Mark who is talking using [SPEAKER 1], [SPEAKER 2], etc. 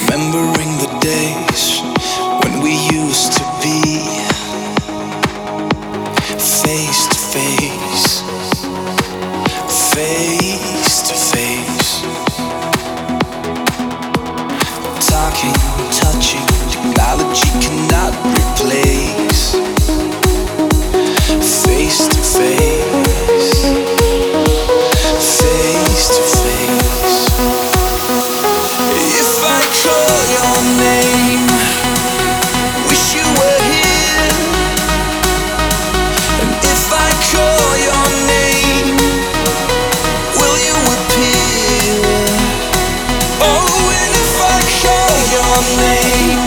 [SPEAKER 1] Remembering the days when we used to be face to face, face to face. Talking, touching, technology cannot replace face to face, face to face. If I call your name, wish you were here. And if I call your name, will you appear? Oh, and if I call your name,